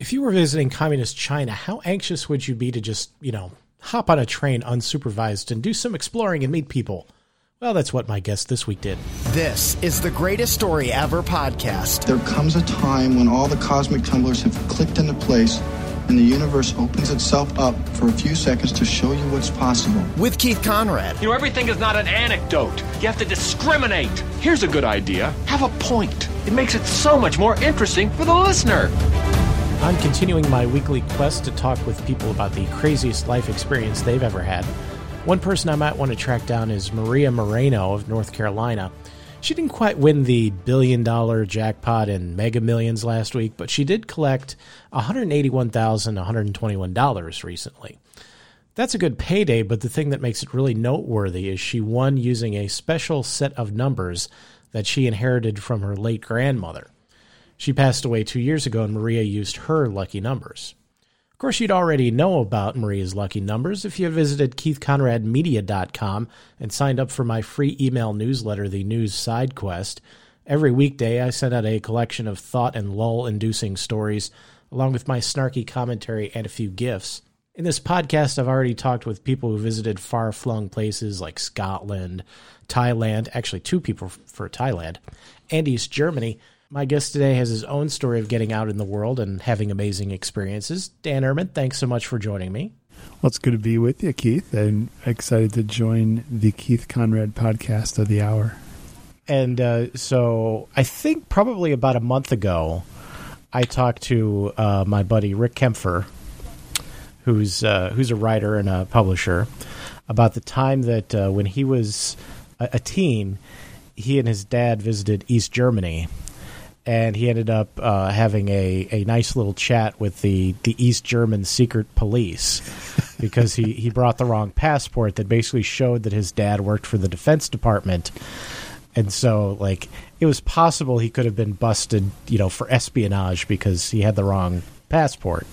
If you were visiting communist China, how anxious would you be to just, hop on a train unsupervised and do some exploring and meet people? Well, that's what my guest this week did. This is the Greatest Story Ever podcast. There comes a time when all the cosmic tumblers have clicked into place and the universe opens itself up for a few seconds to show you what's possible. With Keith Conrad. Everything is not an anecdote. You have to discriminate. Here's a good idea. Have a point. It makes it so much more interesting for the listener. I'm continuing my weekly quest to talk with people about the craziest life experience they've ever had. One person I might want to track down is Maria Moreno of North Carolina. She didn't quite win the $1 billion jackpot in Mega Millions last week, but she did collect $181,121 recently. That's a good payday, but the thing that makes it really noteworthy is she won using a special set of numbers that she inherited from her late grandmother. She passed away 2 years ago, and Maria used her lucky numbers. Of course, you'd already know about Maria's lucky numbers if you visited KeithConradMedia.com and signed up for my free email newsletter, The News Side Quest. Every weekday, I send out a collection of thought and lull-inducing stories, along with my snarky commentary and a few gifts. In this podcast, I've already talked with people who visited far-flung places like Scotland, Thailand, actually 2 people for Thailand, and East Germany. My guest today has his own story of getting out in the world and having amazing experiences. Dan Ehrman, thanks so much for joining me. Well, it's good to be with you, Keith. I'm excited to join the Keith Conrad podcast of the hour. And so I think probably about a month ago, I talked to my buddy Rick Kempfer, who's a writer and a publisher, about the time that when he was a teen, he and his dad visited East Germany. And he ended up having a nice little chat with the East German secret police because he brought the wrong passport that basically showed that his dad worked for the Defense Department. And so, it was possible he could have been busted, for espionage because he had the wrong passport.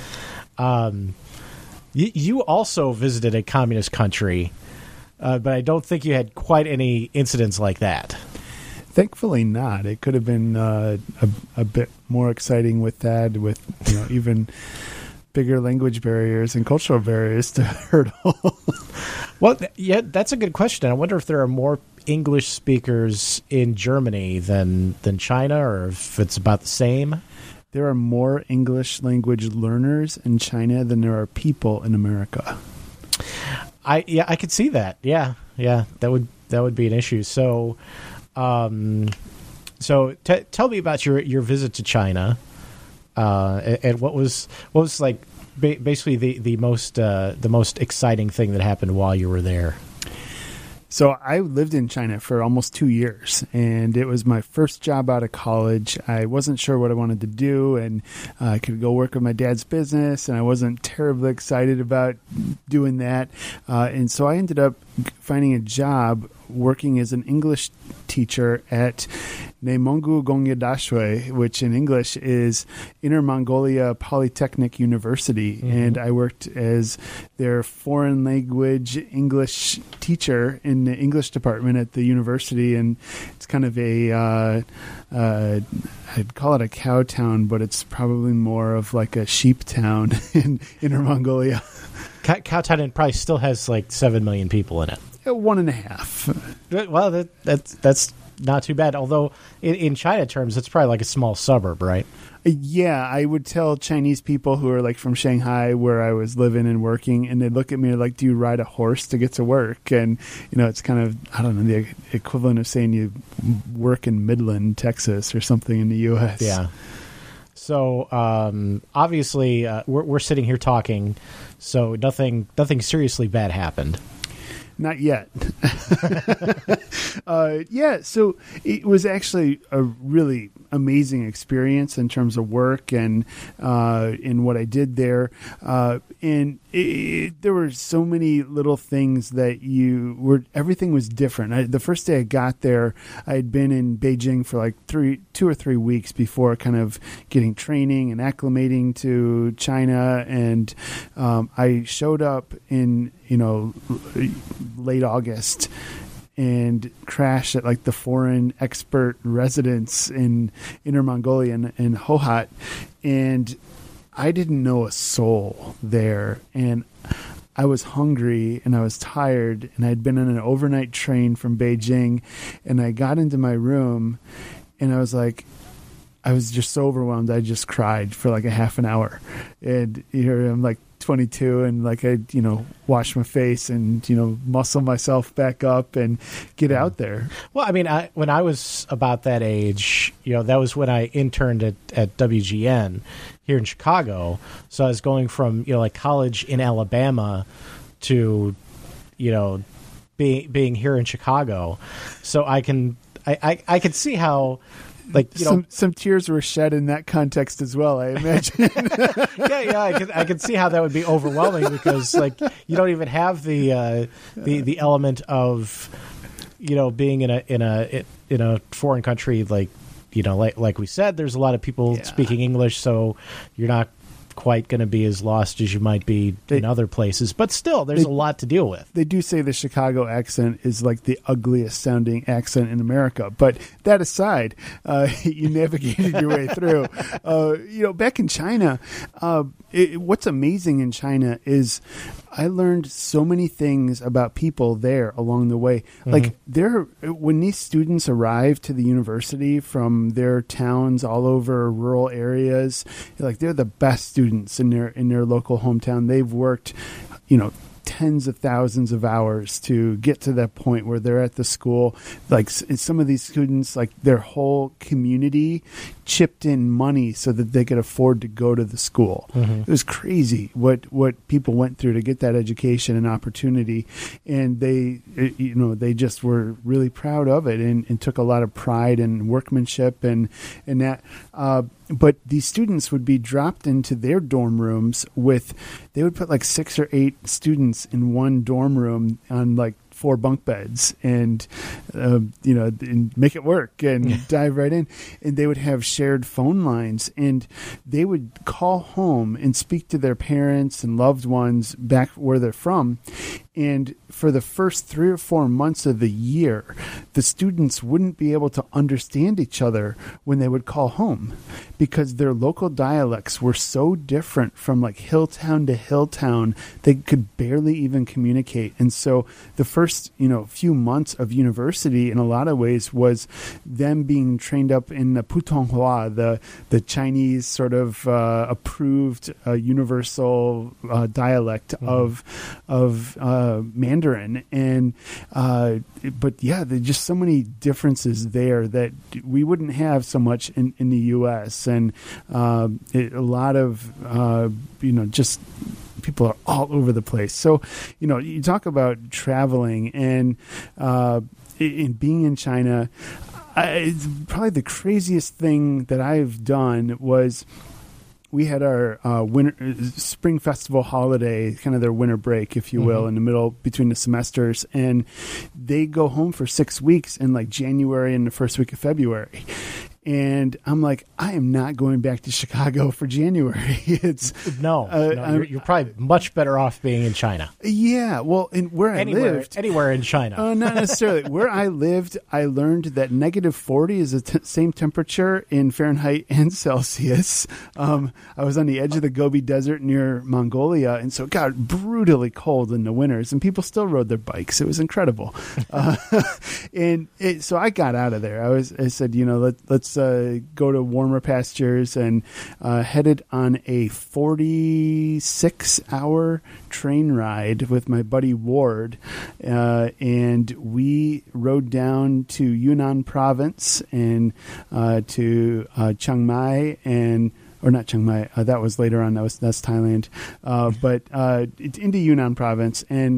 You also visited a communist country, but I don't think you had quite any incidents like that. Thankfully not. It could have been a bit more exciting with that, with even bigger language barriers and cultural barriers to hurdle. Well, yeah, that's a good question. I wonder if there are more English speakers in Germany than China, or if it's about the same. There are more English language learners in China than there are people in America. I could see that. Yeah, that would be an issue. So. Tell me about your visit to China, and what was basically the most exciting thing that happened while you were there. So I lived in China for almost 2 years, and it was my first job out of college. I wasn't sure what I wanted to do, and I could go work with my dad's business, and I wasn't terribly excited about doing that. And so I ended up finding a job working as an English teacher at Nemongu Gongya Dashwe, which in English is Inner Mongolia Polytechnic University. Mm-hmm. And I worked as their foreign language English teacher in the English department at the university. And it's kind of I'd call it a cow town, but it's probably more of like a sheep town in Inner Mongolia. Cowtown, and probably still has 7 million people in it. 1.5. Well, that's not too bad. Although in China terms, it's probably like a small suburb, right? Yeah, I would tell Chinese people who are from Shanghai, where I was living and working, and they'd look at me like, "Do you ride a horse to get to work?" And it's kind of, I don't know, the equivalent of saying you work in Midland, Texas, or something in the U.S. Yeah. So obviously, we're sitting here talking, so nothing seriously bad happened. Not yet. So it was actually a really amazing experience in terms of work and in what I did there. And there were so many little things that everything was different. The first day I got there, I had been in Beijing for 2 or 3 weeks before kind of getting training and acclimating to China. And I showed up in, late August and crashed at the foreign expert residence in Inner Mongolia in Hohhot. And I didn't know a soul there, and I was hungry and I was tired, and I'd been on an overnight train from Beijing, and I got into my room and I was like, I was just so overwhelmed. I just cried for like a half an hour, and I'm like 22, and like I, wash my face and, muscle myself back up and get out there. Well, I mean, when I was about that age, that was when I interned at WGN here in Chicago. So I was going from, like college in Alabama to, being here in Chicago. So I can see how, like, some tears were shed in that context as well, I imagine. I could see how that would be overwhelming, because like you don't even have the element of being in a foreign country, like like we said, there's a lot of people speaking English, so you're not quite going to be as lost as you might be in other places, but still there's a lot to deal with. They do say the Chicago accent is like the ugliest sounding accent in America, but that aside, you navigated your way through. Back in China, what's amazing in China is I learned so many things about people there along the way. Mm-hmm. Like when these students arrive to the university from their towns all over rural areas, like they're the best students in their local hometown. They've worked, tens of thousands of hours to get to that point where they're at the school. Like some of these students, like their whole community chipped in money so that they could afford to go to the school. Mm-hmm. It was crazy what people went through to get that education and opportunity, and they just were really proud of it and took a lot of pride and workmanship and that. But these students would be dropped into their dorm rooms they would put like 6 or 8 students in one dorm room on like 4 bunk beds and make it work and dive right in. And they would have shared phone lines, and they would call home and speak to their parents and loved ones back where they're from. And for the first 3 or 4 months of the year, the students wouldn't be able to understand each other when they would call home, because their local dialects were so different from like hill town to hill town, they could barely even communicate. And so the first, few months of university in a lot of ways was them being trained up in the Putonghua, the Chinese sort of approved universal dialect of Mandarin. And but there's just so many differences there that we wouldn't have so much in the U.S. And a lot of just people are all over the place. So you talk about traveling and in being in China. It's probably the craziest thing that I've done was we had our spring festival holiday, kind of their winter break, if you will, in the middle between the semesters, and they go home for 6 weeks in like January and the first week of February. And I'm like, I am not going back to Chicago for January. You're probably much better off being in China. Yeah, well, and I lived, anywhere in China, not necessarily. Where I lived, I learned that -40 is the same temperature in Fahrenheit and Celsius. I was on the edge of the Gobi Desert near Mongolia, and so it got brutally cold in the winters, and people still rode their bikes. It was incredible. So I got out of there. I said, let's go to warmer pastures, and headed on a 46-hour train ride with my buddy Ward, and we rode down to Yunnan province and to Chiang Mai or not Chiang Mai, that was later on, that's Thailand, but into Yunnan province. And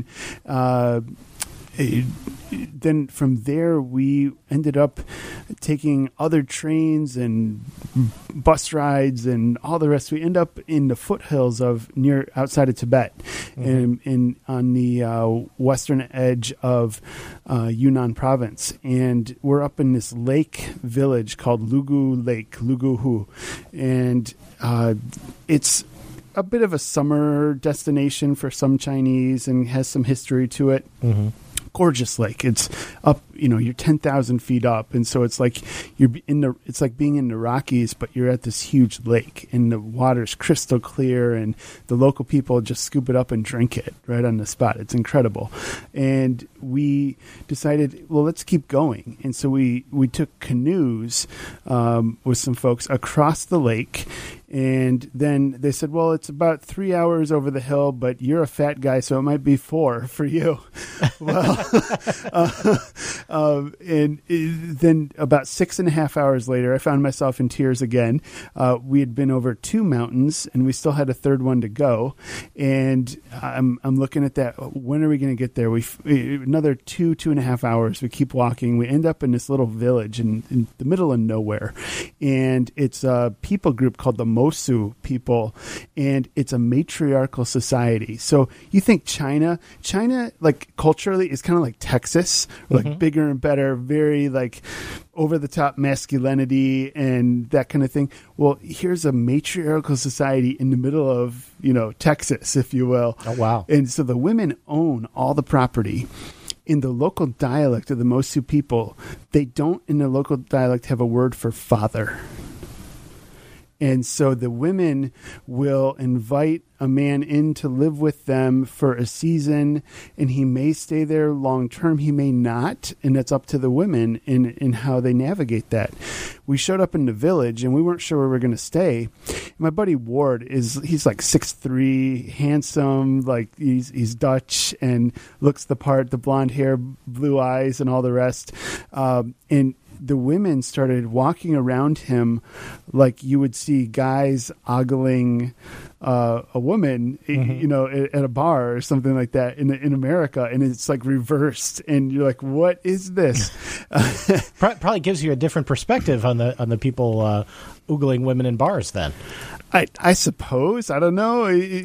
then from there, we ended up taking other trains and bus rides and all the rest. We end up in the foothills of outside of Tibet, and on the western edge of Yunnan province. And we're up in this lake village called Lugu Lake, Lugu Hu. And it's a bit of a summer destination for some Chinese and has some history to it. Mm-hmm. Gorgeous lake. It's up, you're 10,000 feet up, and so it's like it's like being in the Rockies, but you're at this huge lake, and the water's crystal clear, and the local people just scoop it up and drink it right on the spot. It's incredible. And we decided, well, let's keep going. And so we took canoes with some folks across the lake. And then they said, well, it's about 3 hours over the hill, but you're a fat guy, so it might be 4 for you. Well, and then about 6.5 hours later, I found myself in tears again. We had been over 2 mountains, and we still had a third one to go. And I'm looking at that. When are we going to get there? Another 2.5 hours. We keep walking. We end up in this little village in the middle of nowhere. And it's a people group called the Mosu people, and it's a matriarchal society. So you think China, like culturally, is kind of like Texas, like bigger and better, very like over the top masculinity and that kind of thing. Well, here's a matriarchal society in the middle of, Texas, if you will. Oh, wow. And so the women own all the property. In the local dialect of the Mosu people, they don't in the local dialect have a word for father. And so the women will invite a man in to live with them for a season, and he may stay there long term, he may not, and that's up to the women in how they navigate that. We showed up in the village, and we weren't sure where we were going to stay. My buddy Ward he's like 6'3", handsome, like he's Dutch and looks the part, the blonde hair, blue eyes, and all the rest. And the women started walking around him like you would see guys ogling a woman, at a bar or something like that in America, and it's like reversed, and you're like, what is this? Probably gives you a different perspective on the people oogling women in bars then. I suppose. I don't know.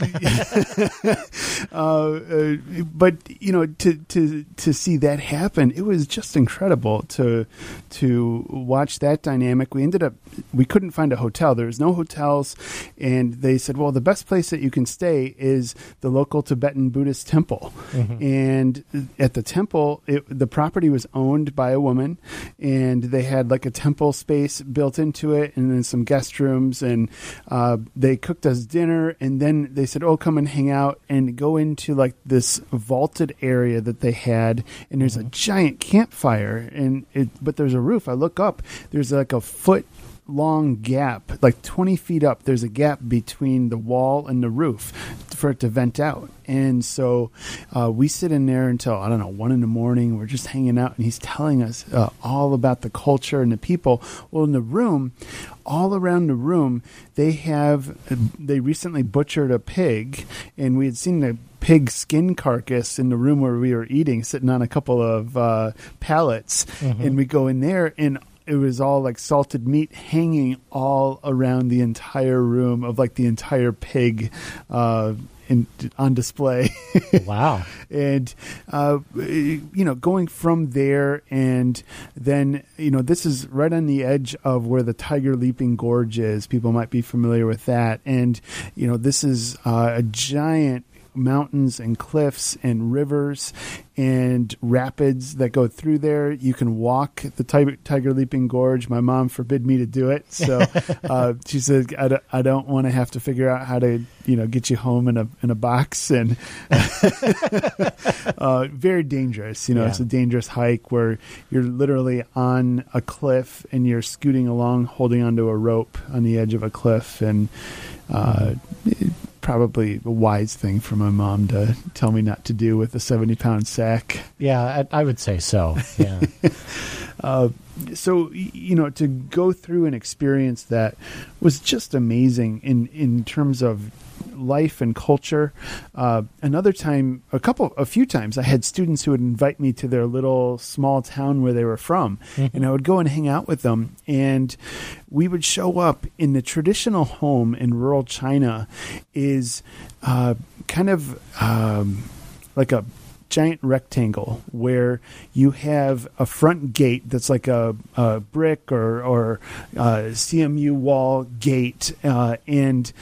But to see that happen, it was just incredible to watch that dynamic. We couldn't find a hotel. There was no hotels, and they said, well, the best place that you can stay is the local Tibetan Buddhist temple. And at the temple, the property was owned by a woman, and they had like a temple space built into it, and then some guest rooms, and they cooked us dinner, and then they said, oh, come and hang out and go into like this vaulted area that they had, and there's a giant campfire, but there's a roof. I look up, there's like a foot long gap, like 20 feet up. There's a gap between the wall and the roof for it to vent out. And so we sit in there until, 1 in.the morning. We're just hanging out, and he's telling us all about the culture and the people. Well, in the room, all around the room, they recently butchered a pig, and we had seen the pig skin carcass in the room where we were eating, sitting on a couple of pallets. And we go in there, and it was all like salted meat hanging all around the entire room of like the entire pig on display. Wow. And, going from there, and then, this is right on the edge of where the Tiger Leaping Gorge is. People might be familiar with that. And, this is a giant mountains and cliffs and rivers and rapids that go through there. You can walk the Tiger Leaping Gorge. My mom forbid me to do it, so she said, "I don't want to have to figure out how to, get you home in a box." And very dangerous. It's a dangerous hike where you're literally on a cliff and you're scooting along, holding onto a rope on the edge of a cliff, and probably a wise thing for my mom to tell me not to do with a 70-pound sack. Yeah, I would say so. Yeah. So, to go through an experience that was just amazing in terms of life and culture. Another time, a few times, I had students who would invite me to their little small town where they were from, and I would go and hang out with them, and we would show up in the traditional home in rural China is kind of like a giant rectangle where you have a front gate that's like a brick or CMU wall gate, and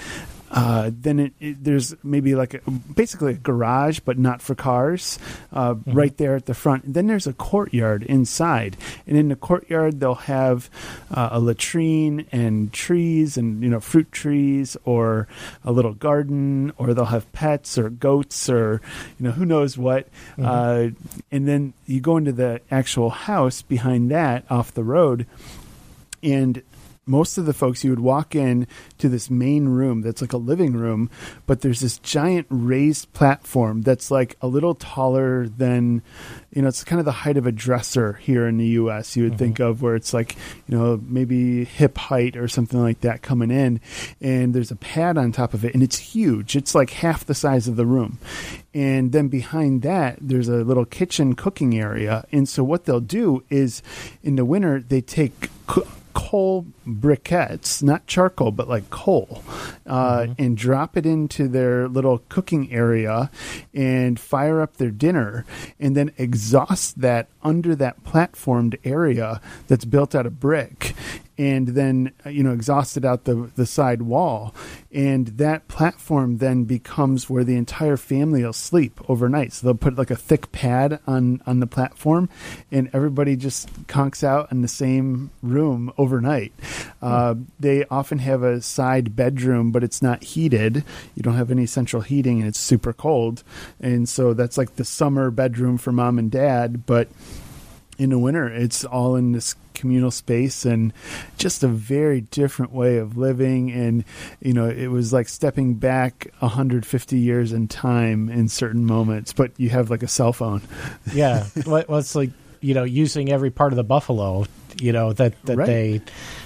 then there's maybe like basically a garage, but not for cars, right there at the front. And then there's a courtyard inside, and in the courtyard they'll have a latrine and trees and fruit trees or a little garden, or they'll have pets or goats or who knows what. And then you go into the actual house behind that off the road, and most of the folks, you would walk in to this main room that's like a living room, but there's this giant raised platform that's like a little taller than, it's kind of the height of a dresser here in the U.S. you would think of, where it's like, maybe hip height or something like that coming in. And there's a pad on top of it, and it's huge. It's like half the size of the room. And then behind that, there's a little kitchen cooking area. And so what they'll do is in the winter, they take coal briquettes, not charcoal, but like coal, and drop it into their little cooking area and fire up their dinner, and then exhaust that under that platformed area that's built out of brick, and then exhaust it out the side wall. And that platform then becomes where the entire family will sleep overnight. So they'll put like a thick pad on the platform, and everybody just conks out in the same room overnight. They often have a side bedroom, but it's not heated. You don't have any central heating, and it's super cold. And so that's like the summer bedroom for mom and dad, but in the winter, it's all in this communal space, and just a very different way of living. And, it was like stepping back 150 years in time in certain moments, but you have like a cell phone. Yeah. Well, it's like, using every part of the buffalo, that Right. they,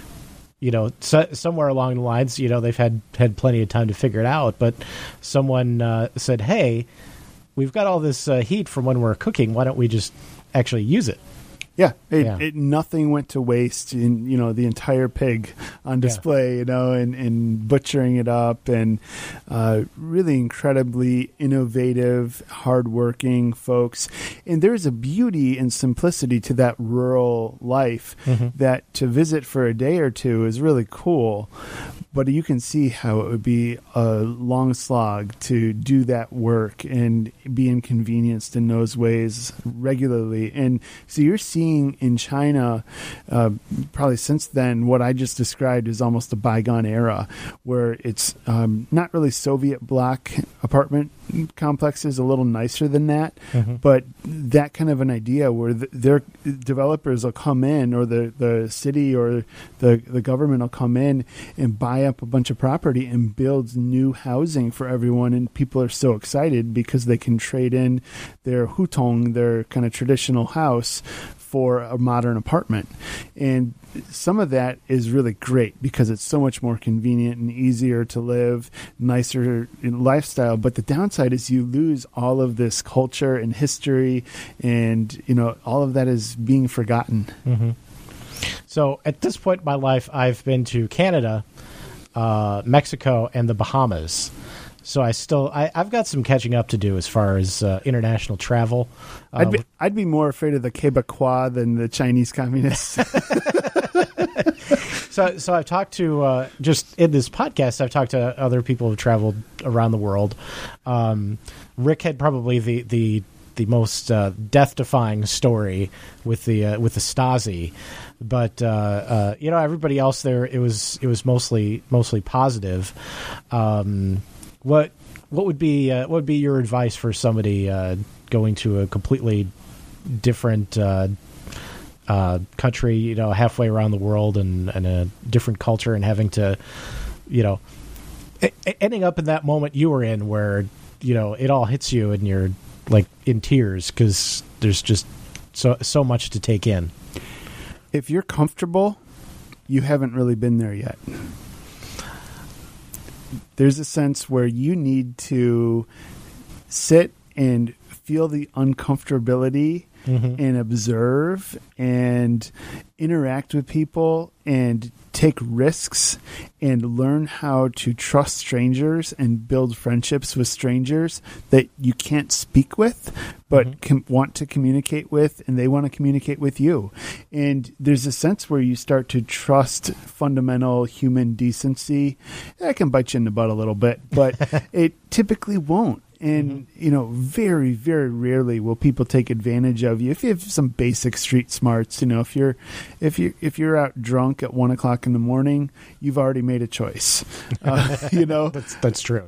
somewhere along the lines, they've had plenty of time to figure it out, but someone said, hey, we've got all this heat from when we're cooking. Why don't we just actually use it? Yeah, nothing went to waste in, the entire pig on display, and butchering it up, and really incredibly innovative, hardworking folks. And there's a beauty and simplicity to that rural life that to visit for a day or two is really cool. But you can see how it would be a long slog to do that work and be inconvenienced in those ways regularly. And so you're seeing in China, probably since then, what I just described is almost a bygone era, where it's not really Soviet bloc apartment complexes, a little nicer than that, but that kind of an idea where their developers will come in, or the city or the government will come in and buy up a bunch of property and build new housing for everyone. And people are so excited because they can trade in their hutong, their kind of traditional house, for a modern apartment. And some of that is really great because it's so much more convenient and easier to live, nicer lifestyle. But the downside is you lose all of this culture and history, and all of that is being forgotten. So at this point in my life, I've been to Canada, Mexico, and the Bahamas. So I've got some catching up to do as far as international travel. I'd be more afraid of the Quebecois than the Chinese communists. So I've talked to just in this podcast, I've talked to other people who've traveled around the world. Rick had probably the most death-defying story with the Stasi, but everybody else there, it was mostly positive. What would be your advice for somebody going to a completely different country, halfway around the world, and a different culture, and having to, ending up in that moment you were in where it all hits you and you're like in tears because there's just so much to take in. If you're comfortable, you haven't really been there yet. There's a sense where you need to sit and feel the uncomfortability and observe and interact with people and take risks and learn how to trust strangers and build friendships with strangers that you can't speak with, but want to communicate with, and they want to communicate with you. And there's a sense where you start to trust fundamental human decency. That can bite you in the butt a little bit, but it typically won't. And, very, very rarely will people take advantage of you if you have some basic street smarts. If you're out drunk at 1 o'clock in the morning, you've already made a choice. That's true.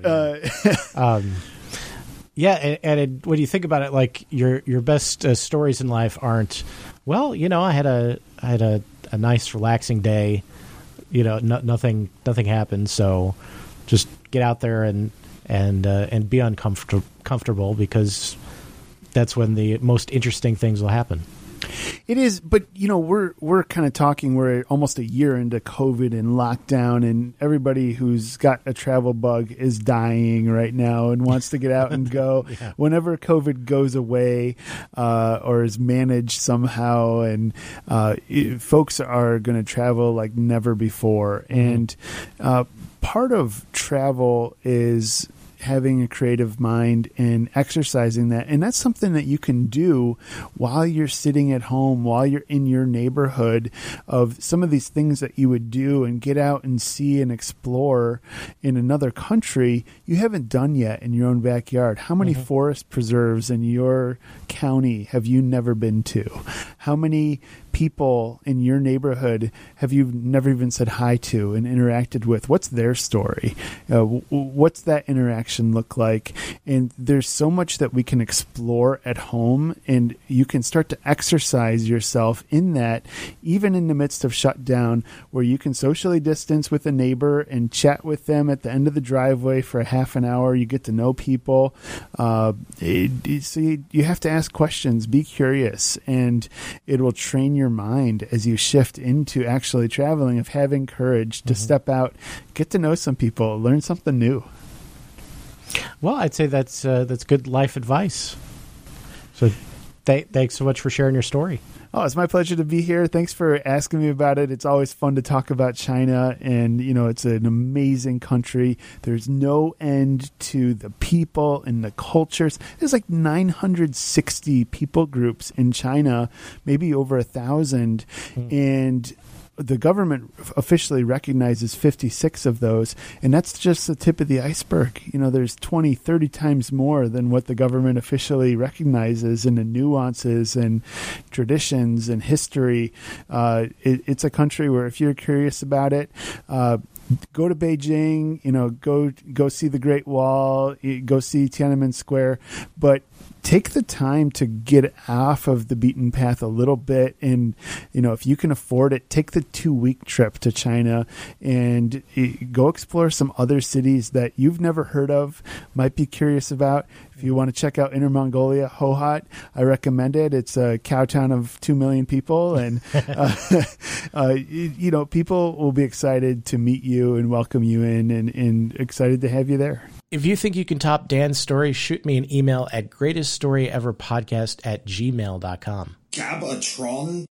Yeah. And when you think about it, like your best stories in life aren't, well, I had a nice relaxing day, nothing happened. So just get out there and be uncomfortable, because that's when the most interesting things will happen. It is, but we're kind of talking. We're almost a year into COVID and lockdown, and everybody who's got a travel bug is dying right now and wants to get out and go. Yeah. Whenever COVID goes away or is managed somehow, and folks are going to travel like never before. And part of travel is having a creative mind and exercising that. And that's something that you can do while you're sitting at home, while you're in your neighborhood, of some of these things that you would do and get out and see and explore in another country you haven't done yet in your own backyard. How many forest preserves in your county have you never been to? How many people in your neighborhood have you never even said hi to and interacted with? What's their story? What's that interaction look like? And there's so much that we can explore at home, and you can start to exercise yourself in that, even in the midst of shutdown, where you can socially distance with a neighbor and chat with them at the end of the driveway for a half an hour. You get to know people. So you have to ask questions, be curious, and it will train your mind as you shift into actually traveling, of having courage to step out, get to know some people, learn something new. Well, I'd say that's good life advice. So thanks so much for sharing your story. Oh, it's my pleasure to be here. Thanks for asking me about it. It's always fun to talk about China, and, it's an amazing country. There's no end to the people and the cultures. There's like 960 people groups in China, maybe over 1,000. And the government officially recognizes 56 of those, and that's just the tip of the iceberg. There's 20, 30 times more than what the government officially recognizes in the nuances and traditions and history. It's a country where, if you're curious about it, go to Beijing, go see the Great Wall, go see Tiananmen Square, but take the time to get off of the beaten path a little bit. And, if you can afford it, take the 2-week trip to China and go explore some other cities that you've never heard of, might be curious about. If you want to check out Inner Mongolia, Hohhot, I recommend it. It's a cow town of 2 million people, and people will be excited to meet you and welcome you in, and excited to have you there. If you think you can top Dan's story, shoot me an email at greateststoryeverpodcast@gmail.com. Gabatron?